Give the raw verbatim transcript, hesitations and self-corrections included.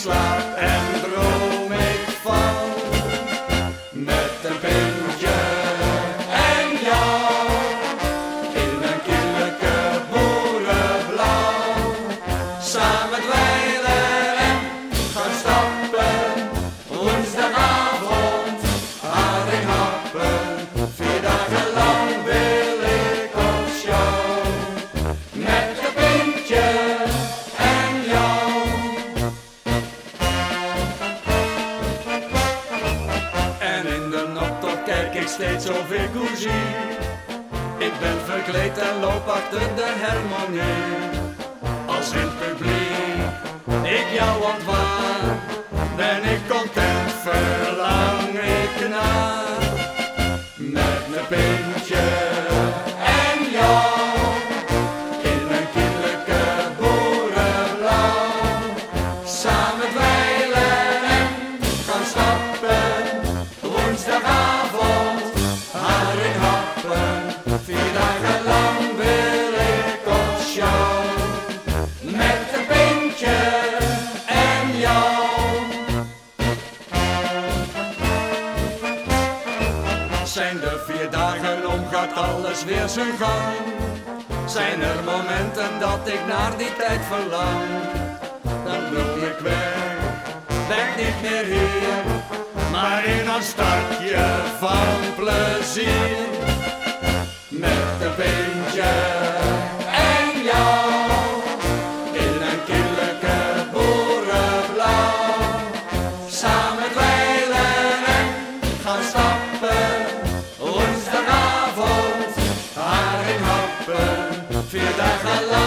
slaap en droom ik van. Met een pintje en jou, in een kierlijke boerenblauw. Samen dweilen en gaan stappen, woensdagavond haring happen. Vier dagen lang wil ik op show, met een pintje en jou. En in de notto kijk ik steeds of ik u zie. Ik ben verkleed en loop achter de harmonie. Als in het publiek ik jou ontwaar, ben ik content, verlang ik naar. Met mijn pintje en jou, in een kinderlijke boerenblauw. Samen dweilen en gaan stappen, woensdagavond haring happen. Vier dagen lang wil ik op show, met een pintje en jou. Zijn de vier dagen om, gaat alles weer zijn gang. Zijn er momenten dat ik naar die tijd verlang. Dan loop ik weg, ben niet meer hier, maar in een stadje van plezier. Met een pintje en jou, in een kinderlijke boerenblauw. Samen dweilen en gaan stappen, woensdagavond haring happen. Vier dagen lang